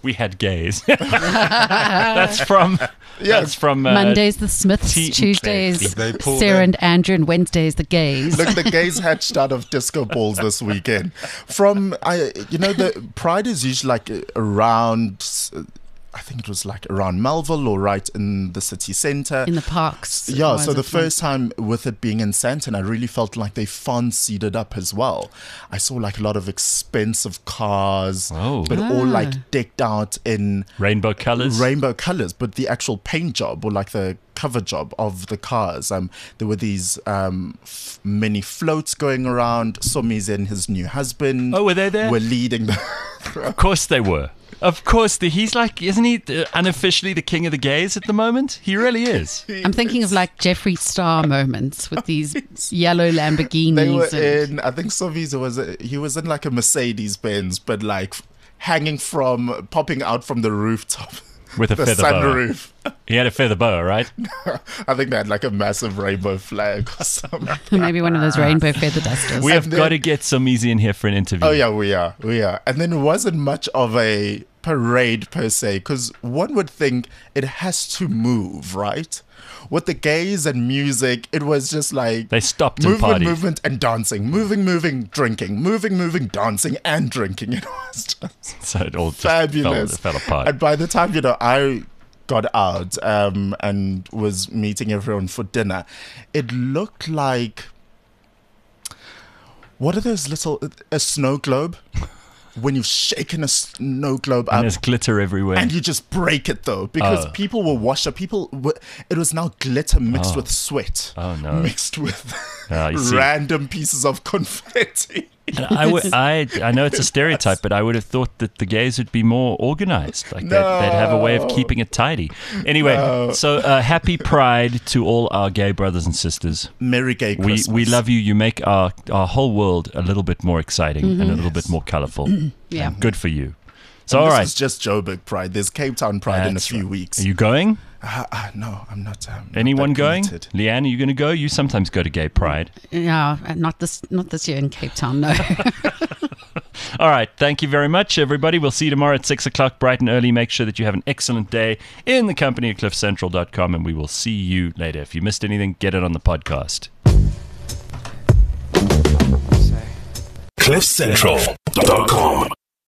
We had gays. That's from. Yeah. That's from uh, Mondays the Smiths, Tea- Tuesdays They pulled Sarah in. and Andrew, and Wednesdays the gays. Look, the gays hatched out of disco balls this weekend. From, I, you know, the Pride is usually like around, I think it was like around Melville or right in the city centre. In the parks. Yeah, Was so the it first time with it being in Sandton, I really felt like they fancied it up as well. I saw like a lot of expensive cars, Oh. but all Ah. like decked out in rainbow colors. rainbow colors, but the actual paint job or like the cover job of the cars, um there were these um f- many floats going around. Somizi and his new husband Oh, were they there? were leading the Of course they were. Of course, the, he's like, isn't he uh, unofficially the king of the gays at the moment? He really is. I'm thinking of like Jeffree Star moments with these yellow Lamborghinis. they were and- in, I think Somizi was he was in like a Mercedes Benz, but like hanging from popping out from the rooftop With a the feather boa. sunroof. He had a feather boa, right? I think they had like a massive rainbow flag or something. Maybe one of those rainbow feather dusters. We have And then- got to get some easy in here for an interview. Oh yeah, we are, we are. And then it wasn't much of a parade per se, because one would think it has to move, right? With the gays and music, it was just like They stopped and movement, partied. movement, and dancing, moving, moving, drinking, moving, moving, dancing, and drinking. It was just So it all just fabulous. Fell, fell apart. And by the time you know I got out um, and was meeting everyone for dinner, it looked like, what are those little, a snow globe? When you've shaken a snow globe And up there's glitter everywhere. and you just break it though, because Oh. people were washed up. People were, it was now glitter mixed Oh. with sweat. Oh, no. Mixed with Ah, you see. random pieces of confetti. And I, would, I, I know it's a stereotype, but I would have thought that the gays would be more organized. Like they'd, they'd have a way of No. keeping it tidy. Anyway, No. so uh, happy Pride to all our gay brothers and sisters. Merry gay We Christmas. we love you. You make our, our whole world a little bit more exciting and a little bit more colourful. Yeah. And good for you. So, And all this right. is just Joburg Pride. There's Cape Town Pride in a That's few right. weeks. Are you going? Uh, uh, no, I'm not. Um, not Anyone that going? committed. Leanne, are you going to go? You sometimes go to gay pride. Yeah, not this, not this year in Cape Town. No. All right. Thank you very much, everybody. We'll see you tomorrow at six o'clock, bright and early. Make sure that you have an excellent day in the company of cliff central dot com, and we will see you later. If you missed anything, get it on the podcast. cliff central dot com